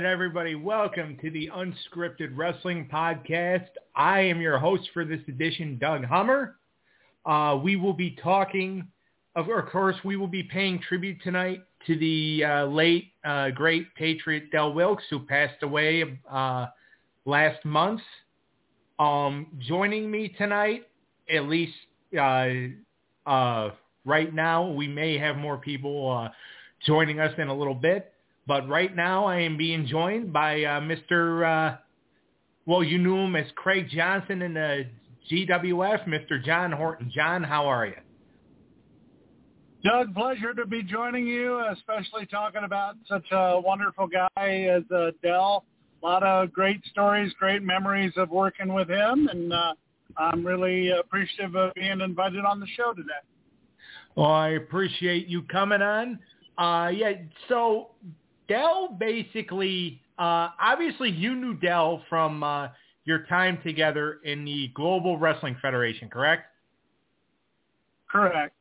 everybody. Welcome to the Unscripted Wrestling Podcast. I am your host for this edition, Doug Hummer. We will be talking, of course, we will be paying tribute tonight to the late, great Patriot Del Wilkes, who passed away last month. Joining me tonight, at least right now, we may have more people joining us in a little bit. But right now, I am being joined by Mr. You knew him as Craig Johnson in the GWF, Mr. John Horton. John, how are you? Doug, pleasure to be joining you, especially talking about such a wonderful guy as Del. A lot of great stories, great memories of working with him, and I'm really appreciative of being invited on the show today. Well, I appreciate you coming on. So Del basically, obviously you knew Del from your time together in the Global Wrestling Federation, correct? Correct.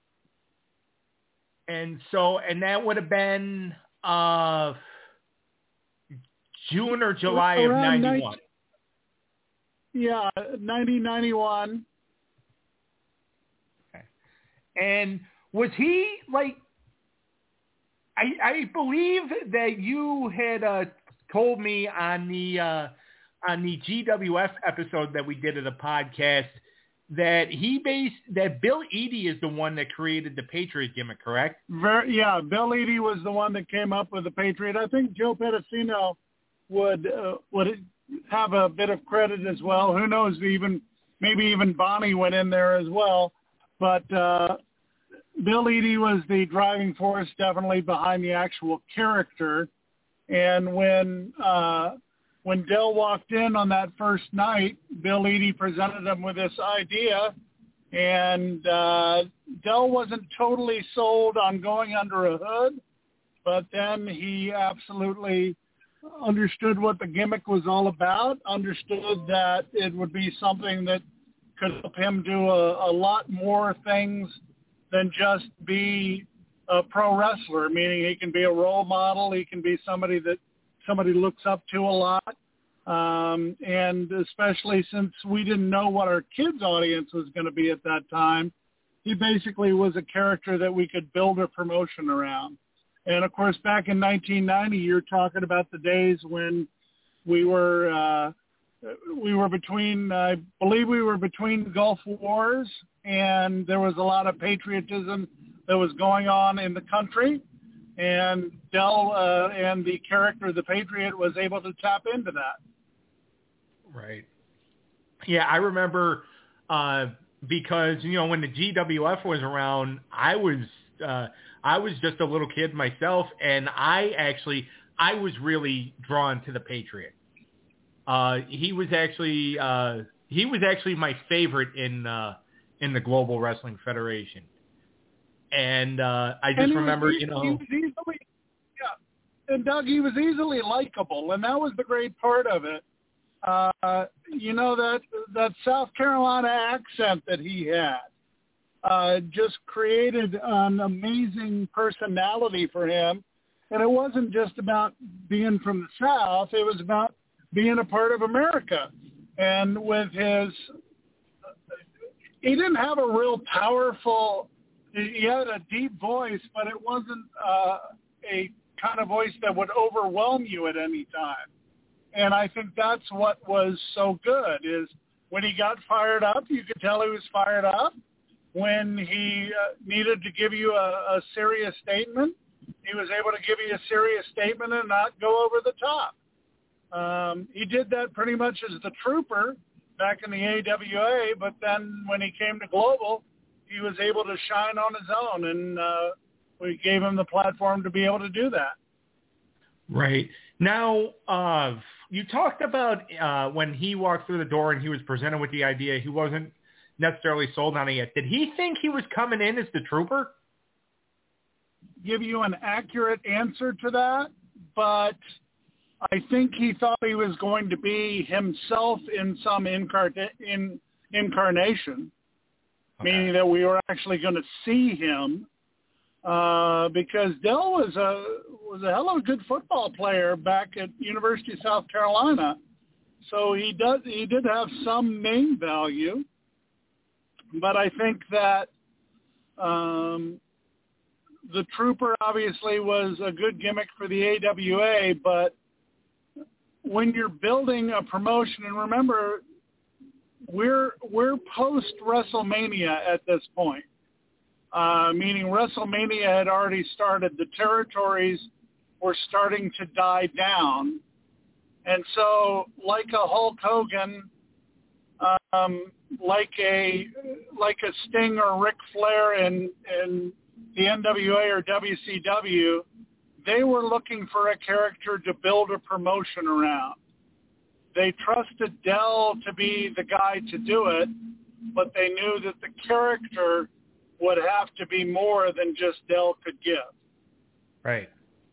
And that would have been June or July of 91. 1991. Okay. And was he like, I believe that you had told me on the GWF episode that we did of the podcast that Bill Eadie is the one that created the Patriot gimmick, correct? Bill Eadie was the one that came up with the Patriot. I think Joe Pedicino would have a bit of credit as well. Who knows? Maybe even Bonnie went in there as well, but. Bill Eadie was the driving force definitely behind the actual character. And when Del walked in on that first night, Bill Eadie presented him with this idea. And Del wasn't totally sold on going under a hood, but then he absolutely understood what the gimmick was all about, understood that it would be something that could help him do a lot more things than just be a pro wrestler, meaning he can be a role model. He can be somebody that somebody looks up to a lot. And especially since we didn't know what our kids' audience was going to be at that time, he basically was a character that we could build a promotion around. And, of course, back in 1990, you're talking about the days when we were between, I believe we were between Gulf Wars, and there was a lot of patriotism that was going on in the country, and Del and the character, the Patriot, was able to tap into that. Right. Yeah, I remember because, when the GWF was around, I was just a little kid myself, and I was really drawn to the Patriot. He was actually my favorite in the Global Wrestling Federation, and I just remember, he was easily, and Doug, he was easily likable, and that was the great part of it. That South Carolina accent that he had just created an amazing personality for him, and it wasn't just about being from the South; it was about being a part of America. And with he didn't have a real powerful, he had a deep voice, but it wasn't a kind of voice that would overwhelm you at any time. And I think that's what was so good, is when he got fired up, you could tell he was fired up. When he needed to give you a serious statement, he was able to give you a serious statement and not go over the top. He did that pretty much as the Trooper back in the AWA, but then when he came to Global, he was able to shine on his own, and we gave him the platform to be able to do that. Right. Now, you talked about when he walked through the door and he was presented with the idea, he wasn't necessarily sold on it yet. Did he think he was coming in as the Trooper? Give you an accurate answer to that, but I think he thought he was going to be himself in some incarnation, meaning that we were actually going to see him, because Del was a hell of a good football player back at University of South Carolina. So he did have some name value, but I think that the Trooper obviously was a good gimmick for the AWA, but when you're building a promotion, and remember, we're post WrestleMania at this point, meaning WrestleMania had already started. The territories were starting to die down. And so like a Hulk Hogan, like a Sting or Ric Flair in the NWA or WCW, they were looking for a character to build a promotion around. They trusted Del to be the guy to do it, but they knew that the character would have to be more than just Del could give. Right.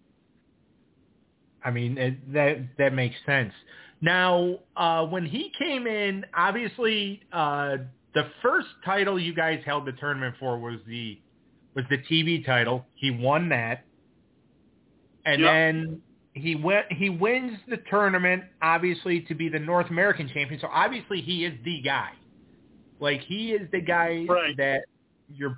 I mean, that makes sense. Now, when he came in, obviously, the first title you guys held the tournament for was the TV title. He won that, and then he wins the tournament, obviously, to be the North American champion. So obviously, he is the guy. Like, he is the guy that you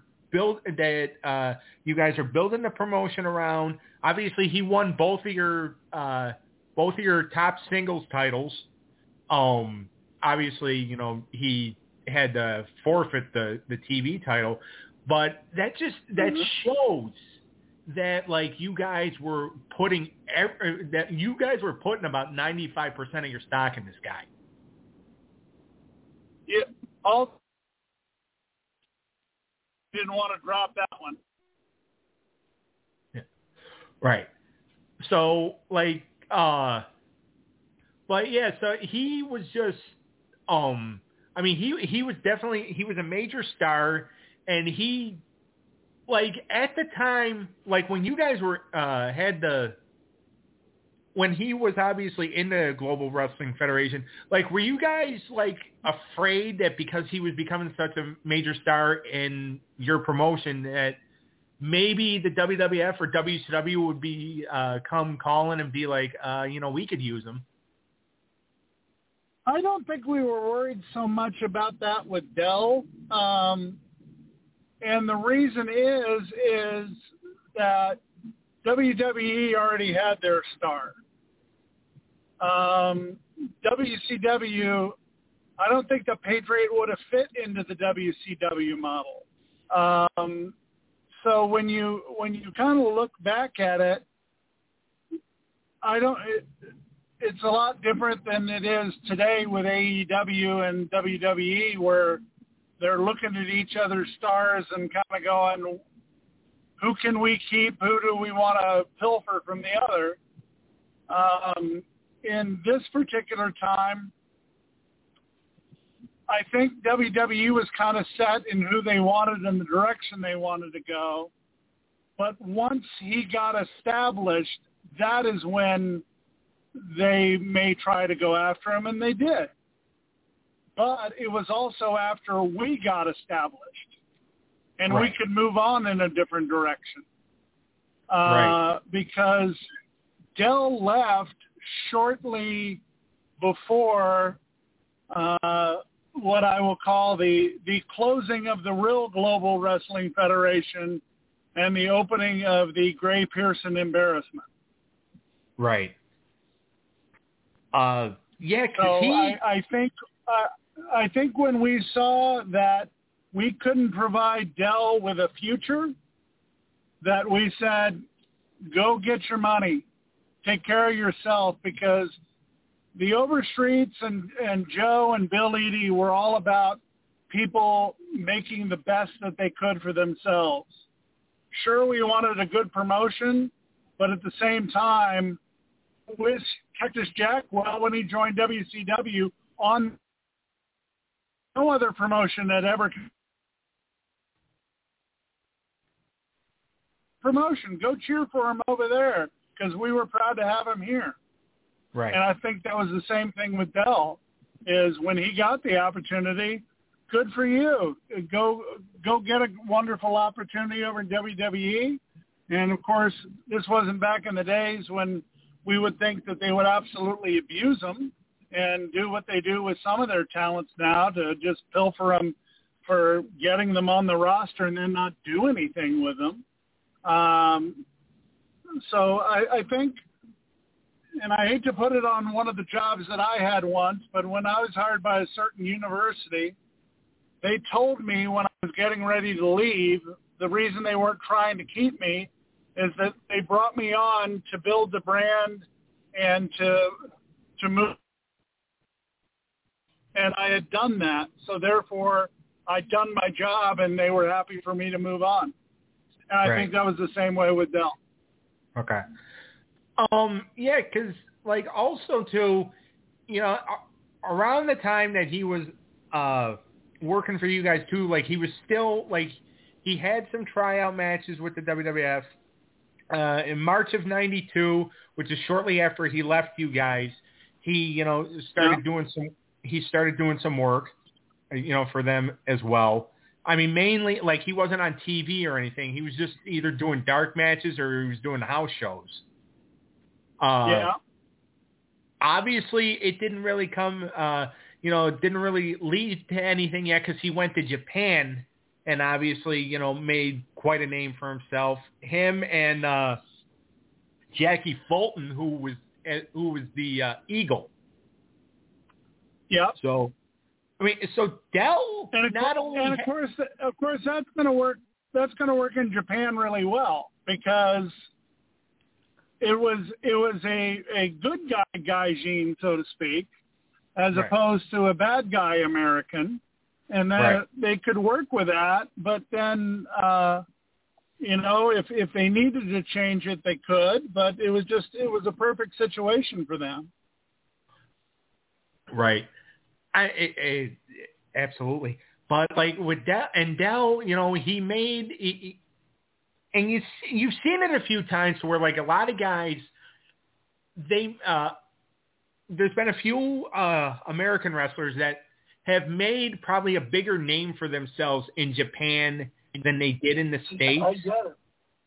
guys are building the promotion around. Obviously, he won both of your top singles titles. Obviously, he had to forfeit the TV title, but that shows that you guys were putting about 95% of your stock in this guy. Yeah, didn't want to drop that one. Yeah. Right. So but yeah, so he was just, I mean, he was a major star, and he, at the time, when you guys were, when he was obviously in the Global Wrestling Federation, were you guys, afraid that because he was becoming such a major star in your promotion that maybe the WWF or WCW would be, come calling and be like, we could use him? I don't think we were worried so much about that with Del. And the reason is that WWE already had their star. WCW, I don't think the Patriot would have fit into the WCW model. So when you kind of look back at it, it's a lot different than it is today with AEW and WWE, where they're looking at each other's stars and kind of going, who can we keep? Who do we want to pilfer from the other? In this particular time, I think WWE was kind of set in who they wanted and the direction they wanted to go. But once he got established, that is when they may try to go after him, and they did. But it was also after we got established, and we could move on in a different direction. Because Del left shortly before what I will call the closing of the real Global Wrestling Federation and the opening of the Gray Pearson embarrassment. Right. Yeah, so I think when we saw that we couldn't provide Del with a future, that we said, go get your money, take care of yourself, because the Overstreets and Joe and Bill Eadie were all about people making the best that they could for themselves. Sure, we wanted a good promotion, but at the same time, with Cactus Jack, when he joined WCW, on no other promotion that ever promotion. Go cheer for him over there, because we were proud to have him here. Right. And I think that was the same thing with Del, is when he got the opportunity, good for you. Go get a wonderful opportunity over in WWE, And, of course, this wasn't back in the days when we would think that they would absolutely abuse them and do what they do with some of their talents now to just pilfer them for getting them on the roster and then not do anything with them. So I think, and I hate to put it on one of the jobs that I had once, but when I was hired by a certain university, they told me when I was getting ready to leave, the reason they weren't trying to keep me is that they brought me on to build the brand and to move. And I had done that. So therefore, I'd done my job, and they were happy for me to move on. And I think that was the same way with Del. Okay. Yeah, because, like, also, too, you know, around the time that he was working for you guys, too, like, he was still, like, he had some tryout matches with the WWF. In March of '92, which is shortly after he left you guys, he, you know, started doing some work, you know, for them as well. I mean, mainly, like, he wasn't on TV or anything. He was just either doing dark matches or he was doing house shows. Obviously, it didn't really come, you know, it didn't really lead to anything yet because he went to Japan and obviously, you know, made quite a name for himself. Him and Jackie Fulton, who was the Eagle. Yeah. So, I mean, so Del not only and of course that's going to work. That's going to work in Japan really well because it was a good guy Gaijin, so to speak, as opposed to a bad guy American. And that they could work with that, but then, you know, if they needed to change it, they could. But it was a perfect situation for them. Right. Absolutely. But like with Del, you know, he made, and you've seen it a few times where like a lot of guys, there's been a few American wrestlers that have made probably a bigger name for themselves in Japan than they did in the States. I get it.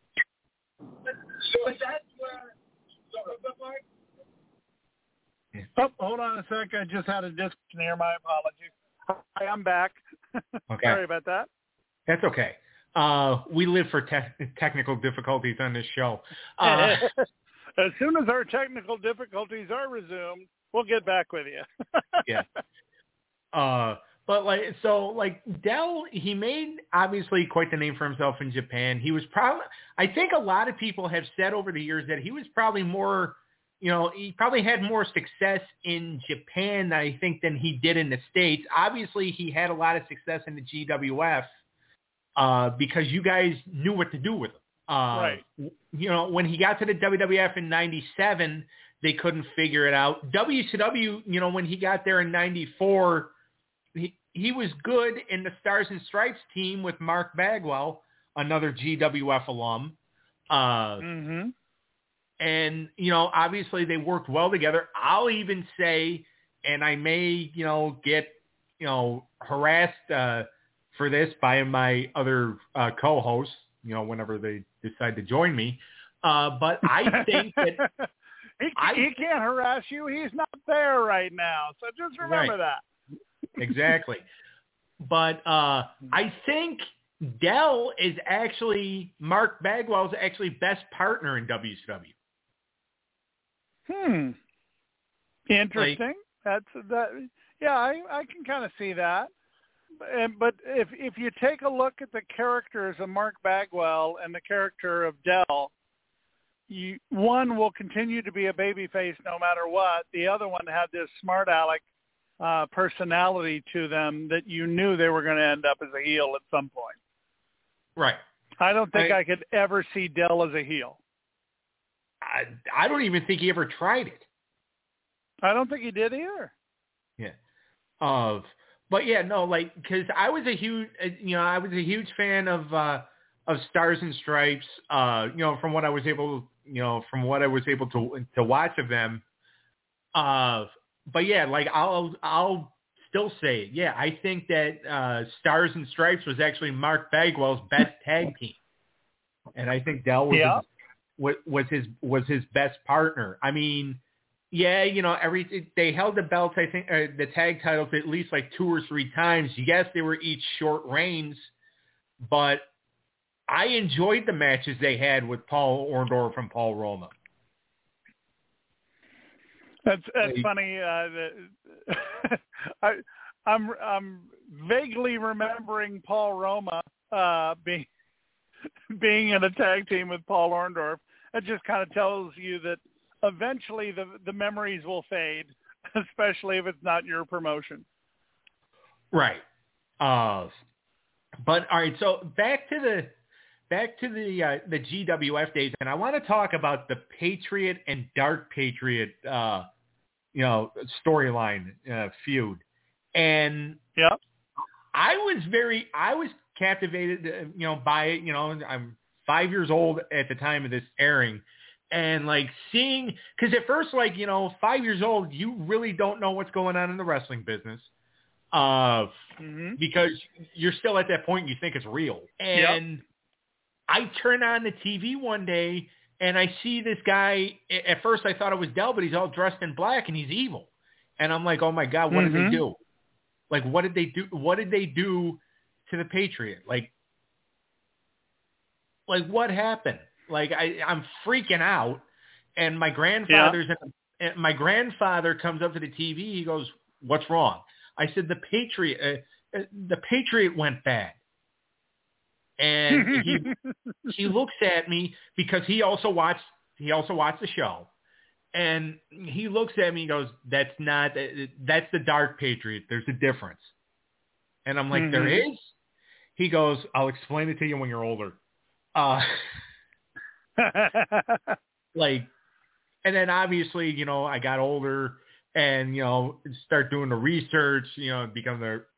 So that's where. Oh, hold on a sec. I just had a disc near. My apologies. Hi, I'm back. Okay. Sorry about that. That's okay. We live for technical difficulties on this show. As soon as our technical difficulties are resumed, we'll get back with you. Yeah. But like, so like Del, he made obviously quite the name for himself in Japan. He was probably, I think a lot of people have said over the years that he was probably more, you know, he probably had more success in Japan, I think, than he did in the States. Obviously, he had a lot of success in the GWF because you guys knew what to do with him. Right. You know, when he got to the WWF in '97, they couldn't figure it out. WCW, you know, when he got there in '94, he was good in the Stars and Stripes team with Mark Bagwell, another GWF alum. And, you know, obviously they worked well together. I'll even say, and I may, you know, get, you know, harassed for this by my other co-hosts, you know, whenever they decide to join me. But I think that he can't harass you. He's not there right now. So just remember that. Exactly. But I think Del is actually, Mark Bagwell's actually best partner in WCW. Interesting. That's that. Yeah, I can kind of see that. But if you take a look at the characters of Mark Bagwell and the character of Del, one will continue to be a babyface no matter what. The other one had this smart aleck personality to them that you knew they were going to end up as a heel at some point. Right. I don't think I could ever see Del as a heel. I don't even think he ever tried it. I don't think he did either. Yeah. But yeah, no, like, because I was a huge fan of Stars and Stripes. You know, from what I was able to watch of them. But yeah, like I'll still say, yeah, I think that Stars and Stripes was actually Mark Bagwell's best tag team. and I think Del was his best partner. I mean, yeah, they held the belts, I think, the tag titles at least like 2 or 3 times. Yes, they were each short reigns, but I enjoyed the matches they had with Paul Orndorff and Paul Roma. That's funny. I'm vaguely remembering Paul Roma being in a tag team with Paul Orndorff. It just kind of tells you that eventually the memories will fade, especially if it's not your promotion. Right. But all right, so back to the GWF days, and I want to talk about the Patriot and Dark Patriot storyline feud. And yeah, I was captivated, by it. I'm 5 years old at the time of this airing, and like seeing, because at first, 5 years old, you really don't know what's going on in the wrestling business, because you're still at that point you think it's real. And I turn on the TV one day and I see this guy. At first, I thought it was Del, but he's all dressed in black and he's evil. And I'm like, oh my God, what did they do? Like, what did they do? What did they do to the Patriot? Like what happened? Like, I'm freaking out. And my grandfather comes up to the TV. He goes, "What's wrong?" I said, "The Patriot went bad." And he looks at me because he also watched the show. And he looks at me and goes, that's the Dark Patriot. There's a difference. And I'm like, there is? He goes, I'll explain it to you when you're older. And then obviously, I got older and, start doing the research, become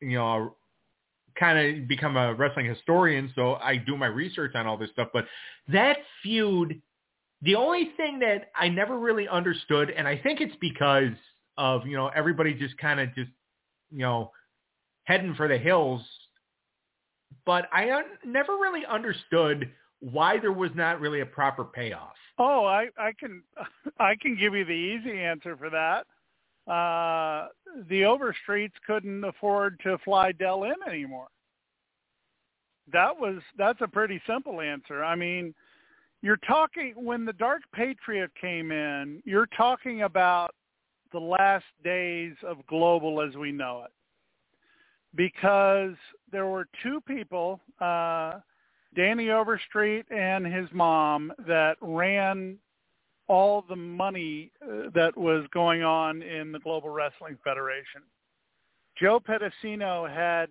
a wrestling historian. So I do my research on all this stuff. But that feud, the only thing that I never really understood, and I think it's because of, everybody just heading for the hills, but I never really understood why there was not really a proper payoff. Oh, I can give you the easy answer for that. The Overstreets couldn't afford to fly Del in anymore. That's a pretty simple answer. I mean, you're talking, when the Dark Patriot came in, you're talking about the last days of Global as we know it. Because there were 2 people, Danny Overstreet and his mom, that ran all the money that was going on in the Global Wrestling Federation. Joe Pedicino had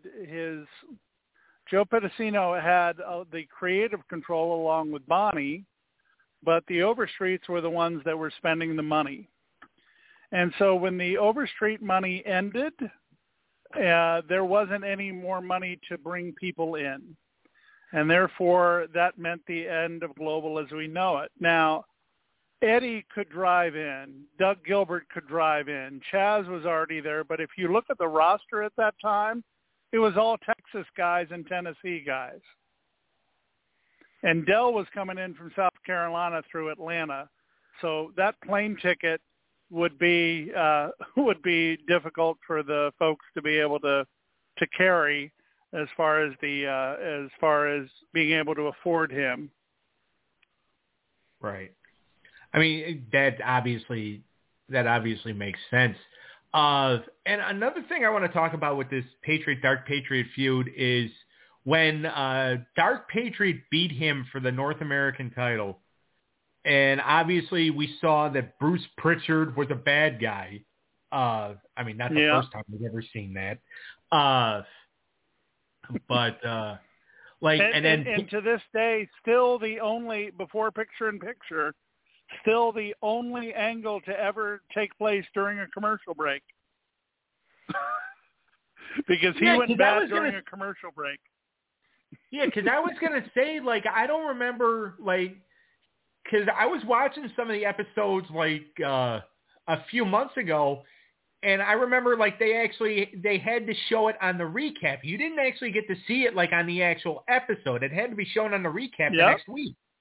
the creative control along with Bonnie, but the Overstreets were the ones that were spending the money. And so when the Overstreet money ended, there wasn't any more money to bring people in. And therefore, that meant the end of Global as we know it. Now, Eddie could drive in. Doug Gilbert could drive in. Chaz was already there. But if you look at the roster at that time, it was all Texas guys and Tennessee guys. And Del was coming in from South Carolina through Atlanta. So that plane ticket would be difficult for the folks to be able to carry as far as being able to afford him. Right. I mean, that obviously makes sense. And another thing I want to talk about with this Dark Patriot feud is when Dark Patriot beat him for the North American title. And obviously we saw that Bruce Pritchard was a bad guy. I mean, not the first time we've ever seen that. But and to this day, still the only, before Picture in Picture, still the only angle to ever take place during a commercial break. Because he went bad during a commercial break. Yeah, because I was going to say, I don't remember, because I was watching some of the episodes, a few months ago, and I remember, they had to show it on the recap. You didn't actually get to see it, on the actual episode. It had to be shown on the recap the next week.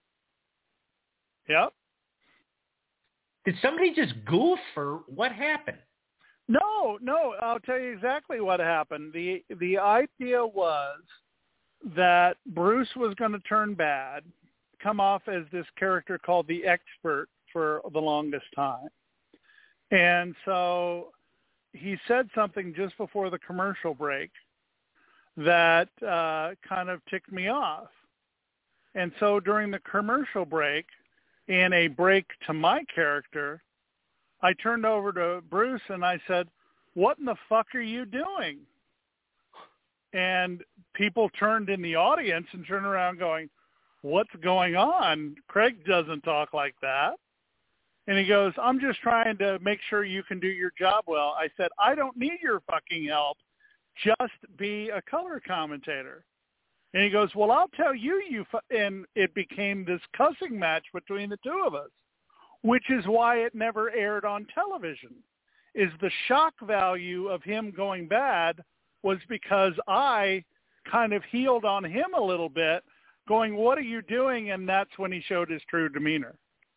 Yep. Did somebody just goof, or what happened? No, I'll tell you exactly what happened. The idea was that Bruce was going to turn bad, come off as this character called the Expert for the longest time. And so he said something just before the commercial break that kind of ticked me off. And so during the commercial break, in a break to my character, I turned over to Bruce and I said, "What in the fuck are you doing?" And people turned in the audience and turned around going, "What's going on? Craig doesn't talk like that." And he goes, "I'm just trying to make sure you can do your job well." I said, "I don't need your fucking help. Just be a color commentator." And he goes, "Well, I'll tell you, and it became this cussing match between the two of us, which is why it never aired on television, is the shock value of him going bad was because I kind of healed on him a little bit, going, "What are you doing?" And that's when he showed his true demeanor.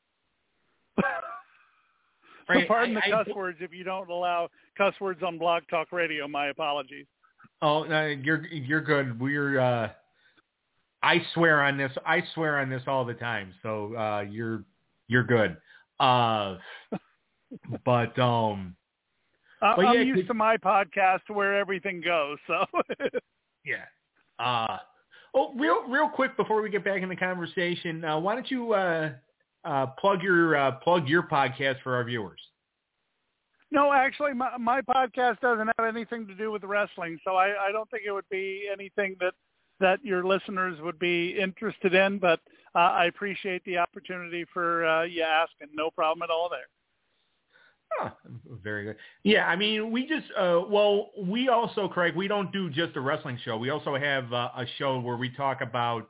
Right. So pardon the cuss words if you don't allow cuss words on Blog Talk Radio. My apologies. Oh, you're good. We're I swear on this. I swear on this all the time. So you're good. But I'm used to my podcast where everything goes. So yeah. Real quick before we get back in the conversation, why don't you plug your podcast for our viewers? No, actually, my podcast doesn't have anything to do with wrestling, so I don't think it would be anything that your listeners would be interested in. But I appreciate the opportunity for you asking. No problem at all there. Oh, very good. Yeah, I mean, we just, we also, Craig, we don't do just a wrestling show. We also have a show where we talk about,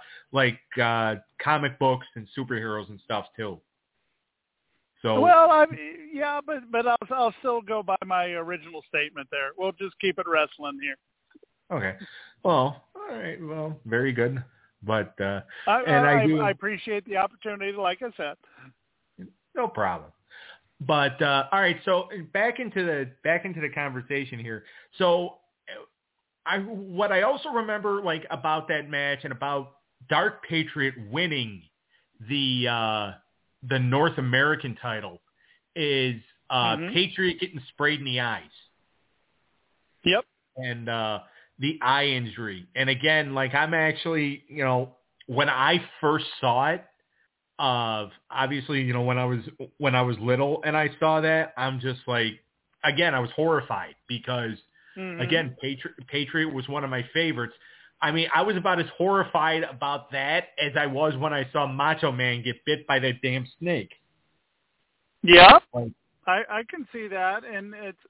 comic books and superheroes and stuff, too. So, well, yeah, but I'll still go by my original statement there. We'll just keep it wrestling here. Okay. Well, all right. Well, very good. But, I appreciate the opportunity, like I said. No problem. But all right, so back into the conversation here. So what I also remember about that match and about Dark Patriot winning the North American title is Patriot getting sprayed in the eyes. Yep. And the eye injury. And again, I'm actually, when I first saw it, obviously, when I was little and I saw that, I'm just again, I was horrified because again, Patriot was one of my favorites. I mean, I was about as horrified about that as I was when I saw Macho Man get bit by that damn snake. Yeah, I can see that. And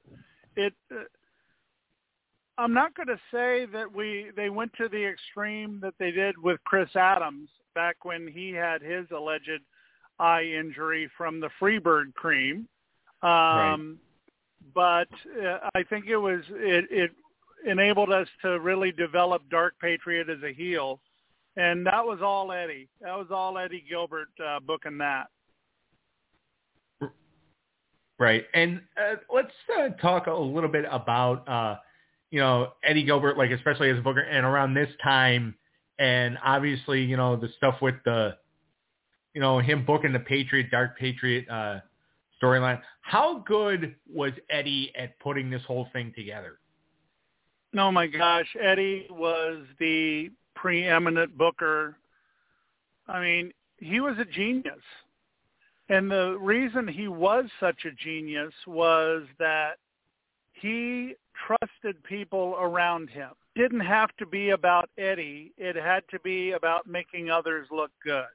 I'm not going to say that they went to the extreme that they did with Chris Adams back when he had his alleged eye injury from the Freebird cream. Right. But I think it enabled us to really develop Dark Patriot as a heel. And that was all Eddie. That was all Eddie Gilbert booking that. Right. And let's talk a little bit about, Eddie Gilbert, especially as a booker, and around this time, and obviously, the stuff with the, him booking the Patriot, Dark Patriot storyline. How good was Eddie at putting this whole thing together? Oh, my gosh. Eddie was the preeminent booker. I mean, he was a genius. And the reason he was such a genius was that he trusted people around him. Didn't have to be about Eddie. It had to be about making others look good.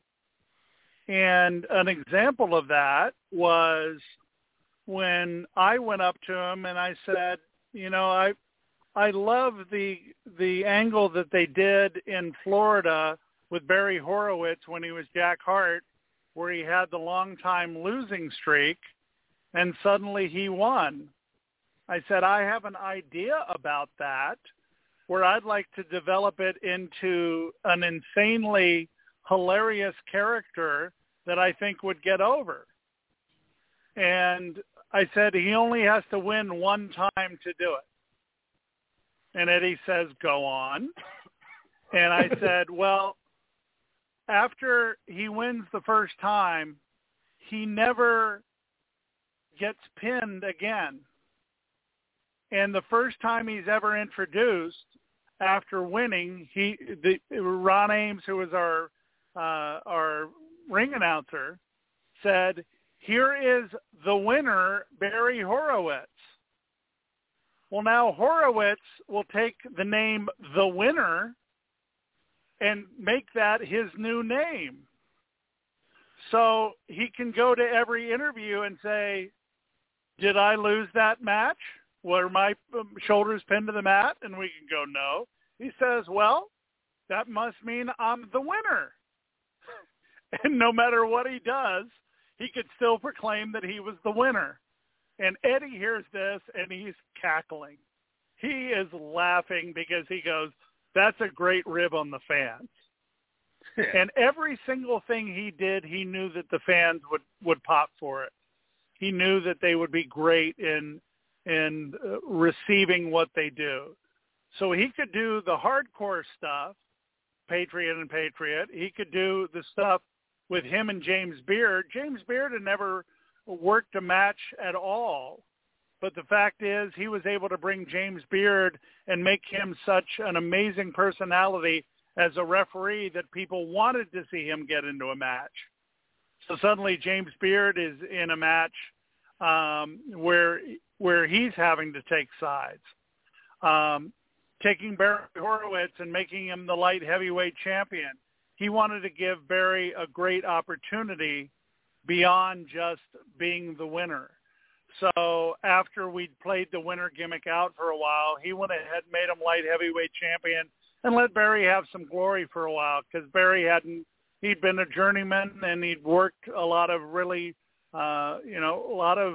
And an example of that was when I went up to him and I said, I love the angle that they did in Florida with Barry Horowitz when he was Jack Hart, where he had the long-time losing streak, and suddenly he won. I said, I have an idea about that where I'd like to develop it into an insanely hilarious character that I think would get over. And I said, he only has to win one time to do it. And Eddie says, go on. And I said, well, after he wins the first time, he never gets pinned again. And the first time he's ever introduced after winning, Ron Ames, who was our ring announcer, said, here is the winner, Barry Horowitz. Well, now Horowitz will take the name The Winner and make that his new name. So he can go to every interview and say, did I lose that match? Were my shoulders pinned to the mat? And we can go, no. He says, well, that must mean I'm the winner. And no matter what he does, he could still proclaim that he was the winner. And Eddie hears this, and he's cackling. He is laughing because he goes, that's a great rib on the fans. And every single thing he did, he knew that the fans would pop for it. He knew that they would be great in receiving what they do. So he could do the hardcore stuff, Patriot and Patriot. He could do the stuff with him and James Beard. James Beard had never worked a match at all. But the fact is, he was able to bring James Beard and make him such an amazing personality as a referee that people wanted to see him get into a match. So suddenly James Beard is in a match where he's having to take sides. Taking Barry Horowitz and making him the light heavyweight champion. He wanted to give Barry a great opportunity beyond just being the winner. So after we'd played the winner gimmick out for a while, he went ahead and made him light heavyweight champion and let Barry have some glory for a while, because Barry he'd been a journeyman and he'd worked a lot of really, a lot of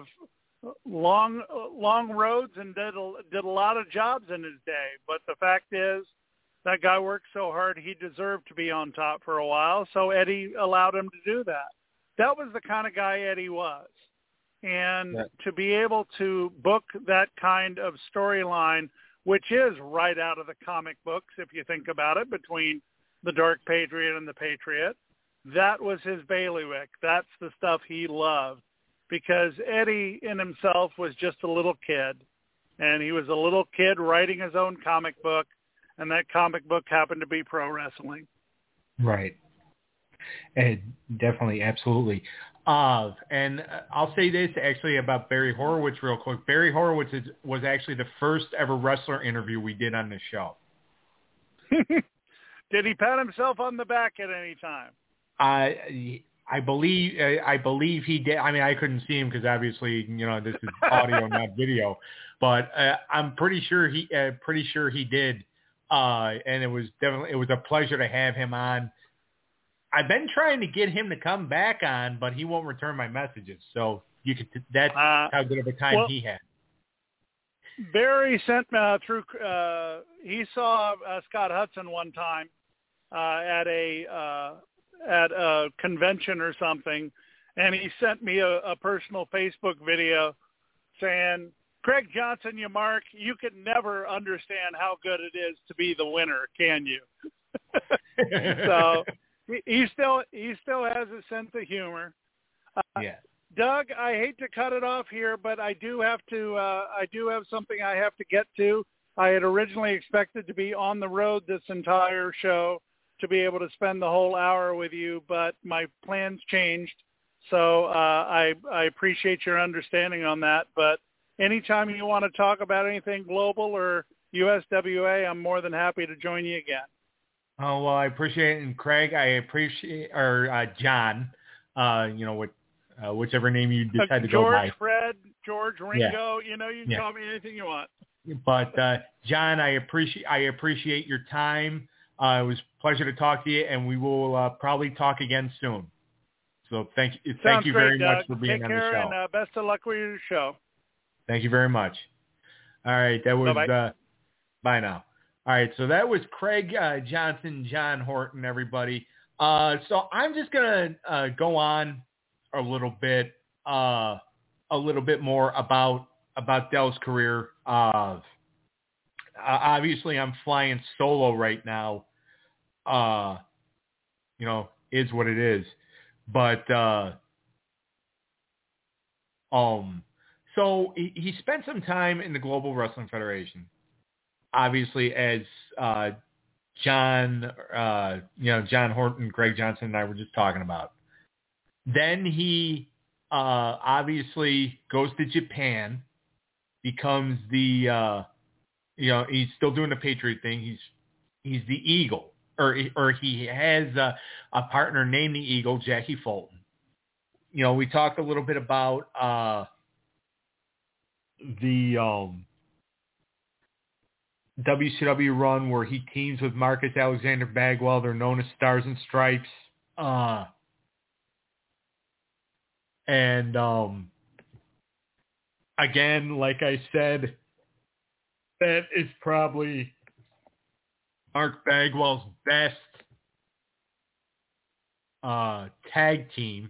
long roads and did a lot of jobs in his day. But the fact is, that guy worked so hard, he deserved to be on top for a while. So Eddie allowed him to do that. That was the kind of guy Eddie was. And to be able to book that kind of storyline, which is right out of the comic books, if you think about it, between the Dark Patriot and the Patriot, that was his bailiwick. That's the stuff he loved, because Eddie in himself was just a little kid, and he was a little kid writing his own comic book, and that comic book happened to be pro wrestling. Right. And definitely, absolutely. And I'll say this actually about Barry Horowitz real quick. Barry Horowitz was actually the first ever wrestler interview we did on the show. Did he pat himself on the back at any time? I believe he did. I mean, I couldn't see him because obviously, this is audio, not video. But I'm pretty sure he did. And it was a pleasure to have him on. I've been trying to get him to come back on, but he won't return my messages. So that's how good of a time he had. Barry sent through. He saw Scott Hudson one time at a convention or something, and he sent me a personal Facebook video saying, "Craig Johnson, you can never understand how good it is to be the winner, can you?" So he still has a sense of humor. Yeah. Doug, I hate to cut it off here, but I do have something I have to get to. I had originally expected to be on the road this entire show to be able to spend the whole hour with you, but my plans changed. So I appreciate your understanding on that. But anytime you want to talk about anything global or USWA, I'm more than happy to join you again. Oh, well, I appreciate it. And Craig, I appreciate, or John, whichever name you decide to go by. George, Ringo, you can call me anything you want. But John, I appreciate your time. It was a pleasure to talk to you, and we will probably talk again soon. So thank you very much for being on the show. Take care, and best of luck with your show. Thank you very much. All right, that was bye now. All right, so that was Craig Johnson, John Horton, everybody. So I'm just gonna go on a little bit more about Dell's career. Obviously, I'm flying solo right now. Is what it is. But so he spent some time in the Global Wrestling Federation, obviously as John Horton, Greg Johnson, and I were just talking about. Then he obviously goes to Japan, becomes the he's still doing the Patriot thing. He's the Eagle, or he has a partner named the Eagle, Jackie Fulton. We talked a little bit about the WCW run where he teams with Marcus Alexander Bagwell. They're known as Stars and Stripes. And again, like I said, that is probably Mark Bagwell's best tag team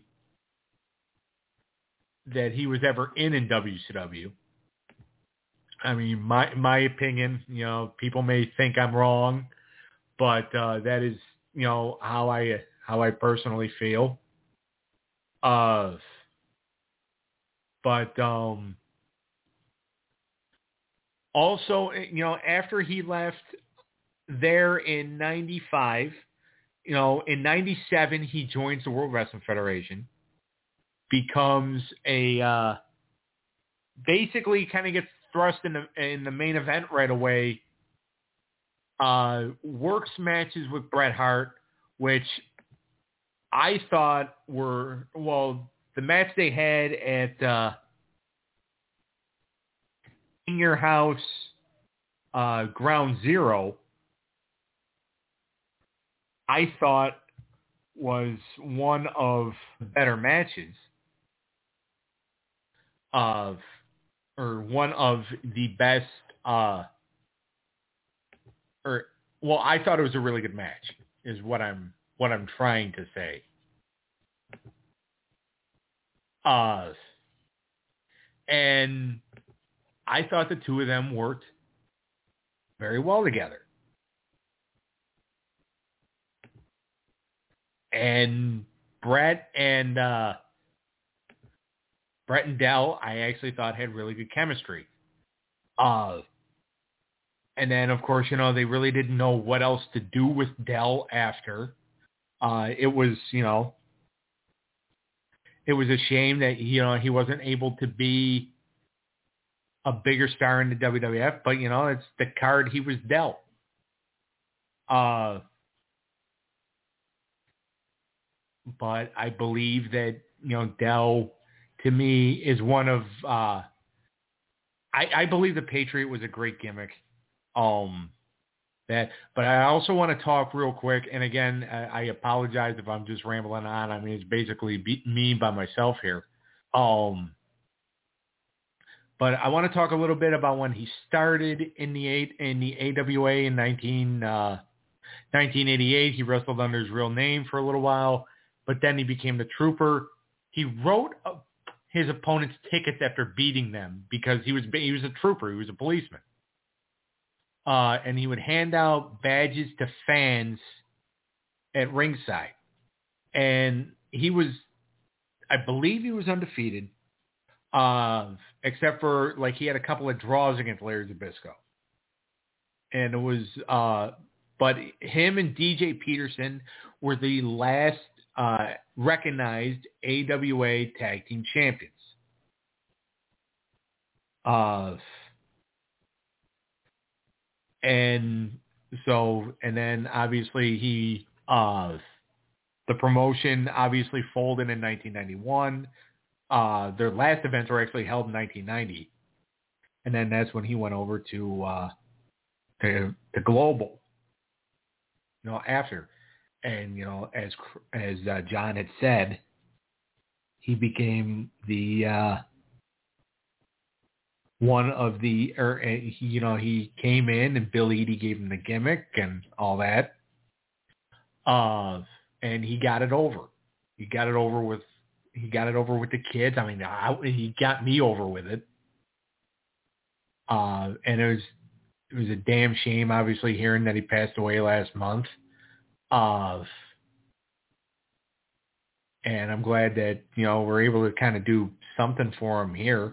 that he was ever in WCW. I mean, my opinion, people may think I'm wrong, but that is, how I personally feel. But also, after he left there in 95, in 97, he joins the World Wrestling Federation, becomes basically kind of gets thrust in the main event right away, works matches with Bret Hart, which I thought were, the match they had at In Your House, Ground Zero, I thought was one of the better matches or one of the best, I thought it was a really good match, is what I'm trying to say. And I thought the two of them worked very well together. And Brett and Dell, I actually thought had really good chemistry. And then, of course, they really didn't know what else to do with Dell after. It was a shame that, he wasn't able to be a bigger star in the WWF, but, it's the card he was dealt. But I believe that, Dell, to me, is one of, I believe the Patriot was a great gimmick. But I also want to talk real quick, and again, I apologize if I'm just rambling on. I mean, it's basically me by myself here. But I want to talk a little bit about when he started in the AWA in 1988. He wrestled under his real name for a little while, but then he became the Trooper. He wrote his opponent's tickets after beating them because he was a Trooper. He was a policeman. And he would hand out badges to fans at ringside. And I believe he was undefeated, except for, he had a couple of draws against Larry Zbyszko. And it was, but him and DJ Peterson were the last recognized AWA Tag Team Champions. And then obviously the promotion obviously folded in 1991. Their last events were actually held in 1990. And then that's when he went over to Global, after. And, as John had said, he became the, one of the, he came in and Bill Eadie gave him the gimmick and all that. and he got it over. He got it over with the kids. I mean, he got me over with it. And it was a damn shame, obviously, hearing that he passed away last month. And I'm glad that, we're able to kind of do something for him here.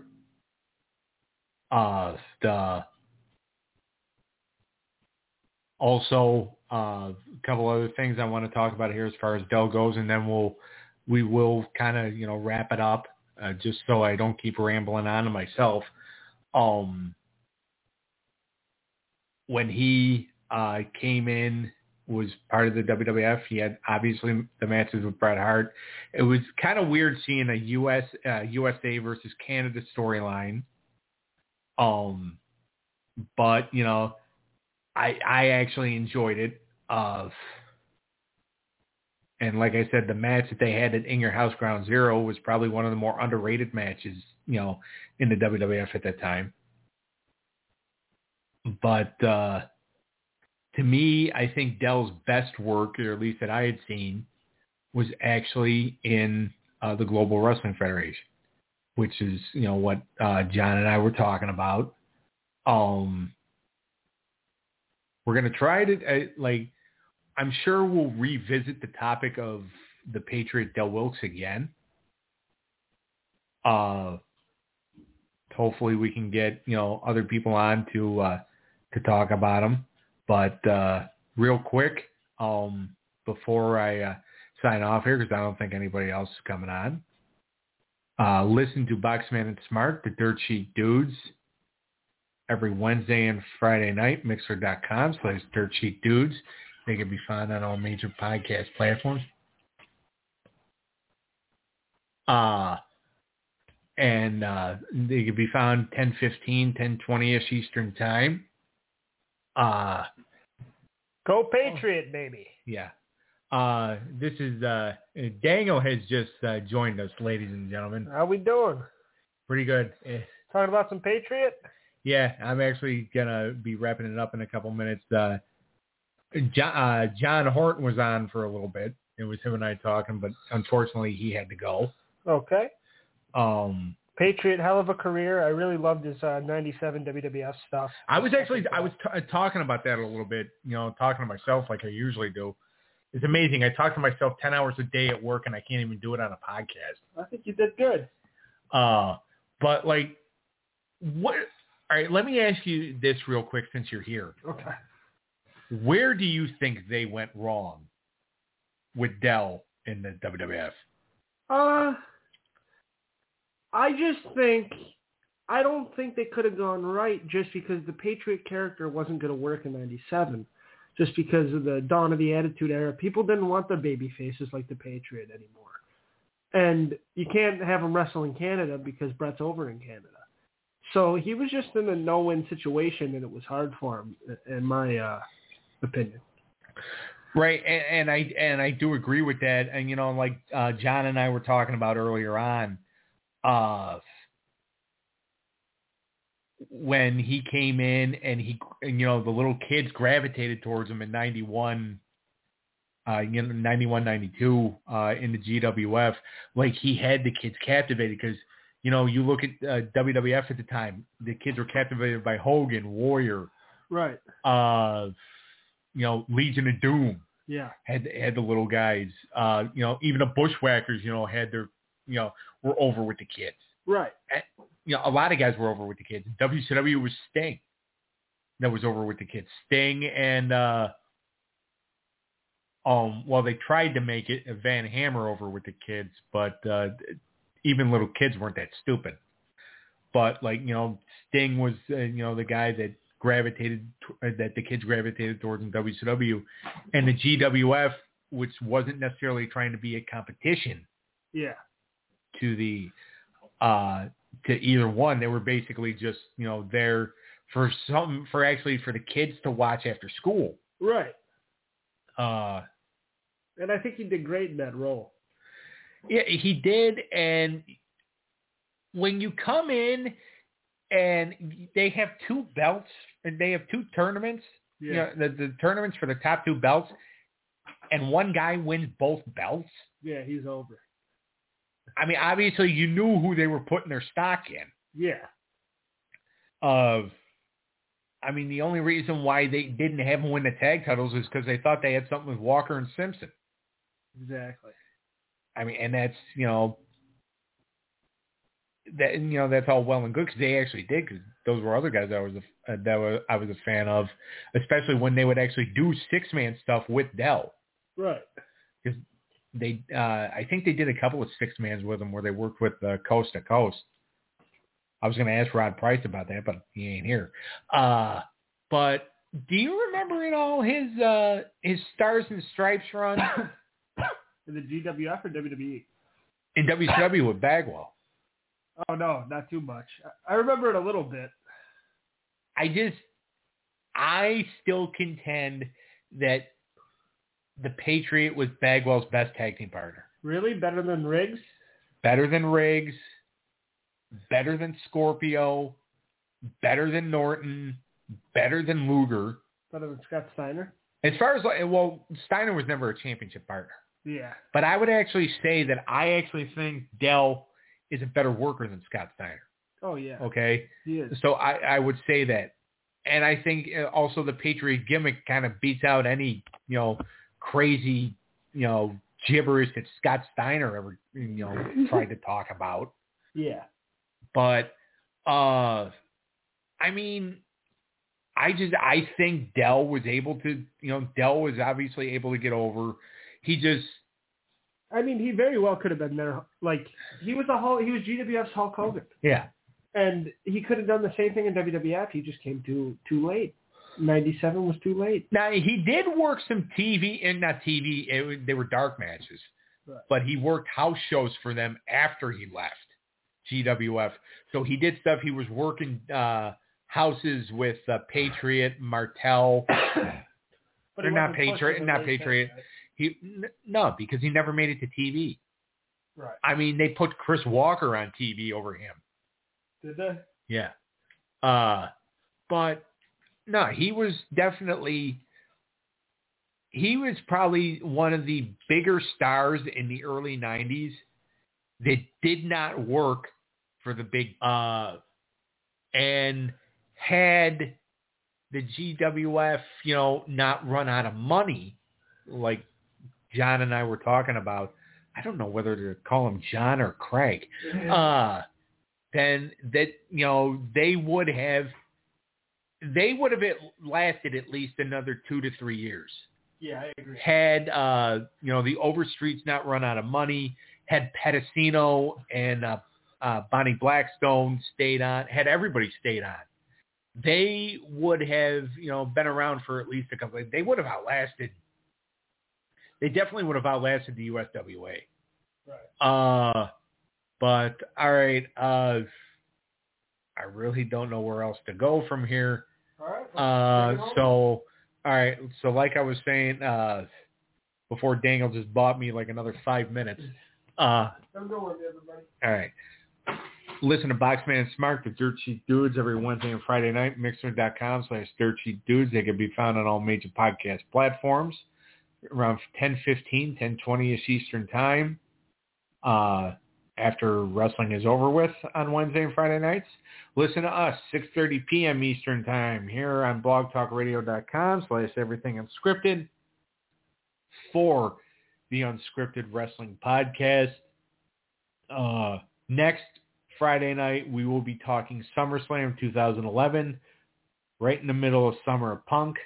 Also, a couple other things I want to talk about here as far as Del goes, and then we will kind of, wrap it up, just so I don't keep rambling on to myself. When he came in, was part of the WWF, he had obviously the matches with Bret Hart. It was kind of weird seeing a USA versus Canada storyline. But, I actually enjoyed it. And like I said, the match that they had at In Your House Ground Zero was probably one of the more underrated matches, in the WWF at that time. But to me, I think Del's best work, or at least that I had seen, was actually in the Global Wrestling Federation, which is, what John and I were talking about. We're going to try to, I'm sure we'll revisit the topic of the Patriot Del Wilkes again. Hopefully we can get, other people on to talk about them. But real quick, before I sign off here, because I don't think anybody else is coming on, listen to Boxman and Smart, the Dirt Sheet Dudes, every Wednesday and Friday night, Mixer.com/Dirt Sheet Dudes. They can be found on all major podcast platforms. And they can be found 10:15, 10:20-ish Eastern Time. Go Patriot, baby. Yeah. This is Daniel has just joined us, ladies and gentlemen. How we doing? Pretty good. Talking about some Patriot? Yeah, I'm actually going to be wrapping it up in a couple minutes. John Horton was on for a little bit. It was him and I talking, but unfortunately he had to go. Okay. Patriot, hell of a career. I really loved his 97 WWF stuff. I was talking about that a little bit, talking to myself like I usually do. It's amazing. I talk to myself 10 hours a day at work, and I can't even do it on a podcast. I think you did good. But, what... All right, let me ask you this real quick since you're here. Okay. Where do you think they went wrong with Del in the WWF? I don't think they could have gone right just because the Patriot character wasn't going to work in 97. Just because of the dawn of the Attitude Era. People didn't want their baby faces like the Patriot anymore. And you can't have him wrestle in Canada because Bret's over in Canada. So he was just in a no-win situation, and it was hard for him, in my opinion. Right, and I do agree with that. And like John and I were talking about earlier on, when he came in and the little kids gravitated towards him in 91, 91, 92 in the GWF, like he had the kids captivated because. You look at WWF at the time, the kids were captivated by Hogan, Warrior. Right. Legion of Doom. Yeah. Had the little guys. Even the Bushwhackers, had their, were over with the kids. Right. And, a lot of guys were over with the kids. WCW was Sting that was over with the kids. Sting and, they tried to make it Van Hammer over with the kids, but, even little kids weren't that stupid. But Sting was, the guy that the kids gravitated towards in WCW, and the GWF, which wasn't necessarily trying to be a competition. Yeah. To the, to either one. They were basically just, there for the kids to watch after school. Right. And I think he did great in that role. Yeah, he did. And when you come in and they have two belts and they have two tournaments, the tournaments for the top two belts, and one guy wins both belts, Yeah, he's over. I mean, obviously you knew who they were putting their stock in. Yeah. I mean, the only reason why they didn't have him win the tag titles is because they thought they had something with Walker and Simpson. Exactly. I mean, and that's, that's all well and good because they actually did, because those were other guys I was a fan of, especially when they would actually do 6-man stuff with Del. Right. Because I think they did a couple of 6-mans with him where they worked with Coast to Coast. I was going to ask Rod Price about that, but he ain't here. But do you remember at all his Stars and Stripes run? In the GWF or WWE? In WCW with Bagwell. Oh, no, not too much. I remember it a little bit. I still contend that the Patriot was Bagwell's best tag team partner. Really? Better than Riggs? Better than Riggs. Better than Scorpio. Better than Norton. Better than Luger. Better than Scott Steiner? As far as, Steiner was never a championship partner. Yeah. But I would actually say that I actually think Del is a better worker than Scott Steiner. Oh, yeah. Okay? He is. So I would say that. And I think also the Patriot gimmick kind of beats out any, crazy, gibberish that Scott Steiner ever, tried to talk about. Yeah. But, I mean, I think Del was able to, Del was obviously able to get over. He very well could have been there. Like, he was GWF's Hulk Hogan. Yeah. And he could have done the same thing in WWF. He just came too late. 97 was too late. Now, he did work some TV, and not TV, they were dark matches. Right. But he worked house shows for them after he left GWF. So he did stuff. He was working houses with Patriot, Martel. But not Patriot. No, because he never made it to TV. Right. I mean, they put Chris Walker on TV over him. Did they? Yeah. But no, he was probably one of the bigger stars in the early 90s that did not work for the big, and had the GWF, not run out of money, like John and I were talking about. I don't know whether to call him John or Craig. Then that, they would have lasted at least another 2 to 3 years. Yeah, I agree. Had, the Overstreets not run out of money, had Pedicino and Bonnie Blackstone stayed on, had everybody stayed on, they would have, been around for at least a couple of, they definitely would have outlasted the USWA. Right. But all right, I really don't know where else to go from here. All right. So like I was saying, before Daniel just bought me like another 5 minutes. Have a good one, everybody. All right. Listen to Boxman and Smart, the Dirt Sheet Dudes, every Wednesday and Friday night, Mixer.com/Dirt Sheet Dudes. They can be found on all major podcast platforms around 10:15, 10:20ish Eastern time. After wrestling is over with on Wednesday and Friday nights. Listen to us, 6:30 p.m. Eastern time here on blogtalkradio.com/everything unscripted for the Unscripted Wrestling Podcast. Next Friday night, we will be talking SummerSlam 2011, right in the middle of Summer of Punk.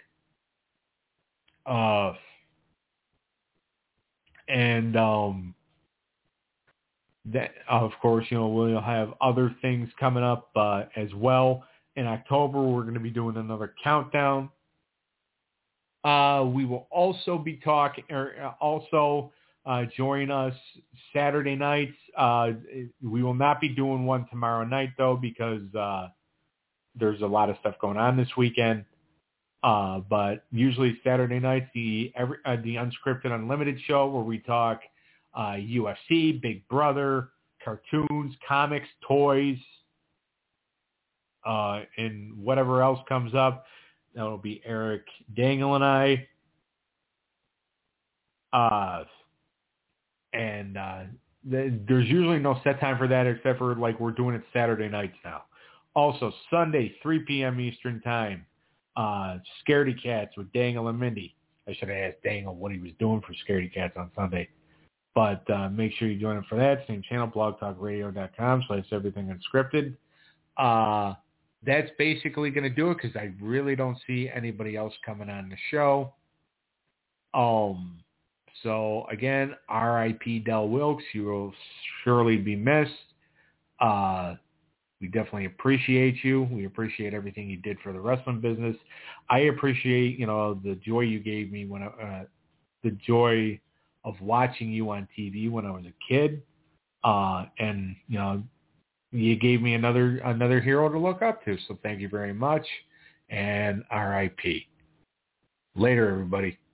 That, of course, we'll have other things coming up as well. In October, we're going to be doing another countdown. We will also be join us Saturday nights. We will not be doing one tomorrow night, though, because there's a lot of stuff going on this weekend. But usually Saturday nights, the Unscripted Unlimited show, where we talk UFC, Big Brother, cartoons, comics, toys, and whatever else comes up. That'll be Eric, Daniel, and I. There's usually no set time for that except for like we're doing it Saturday nights now. Also, Sunday, 3 p.m. Eastern Time, Scaredy Cats with Dangle and Mindy. I should have asked Dangle what he was doing for Scaredy Cats on Sunday. But make sure you join him for that. Same channel, blogtalkradio.com/everything unscripted. That's basically going to do it because I really don't see anybody else coming on the show. So, again, R.I.P. Del Wilkes. You will surely be missed. We definitely appreciate you. We appreciate everything you did for the wrestling business. I appreciate, the joy you gave me when the joy of watching you on TV when I was a kid. And, you gave me another hero to look up to. So thank you very much. And R.I.P. Later, everybody.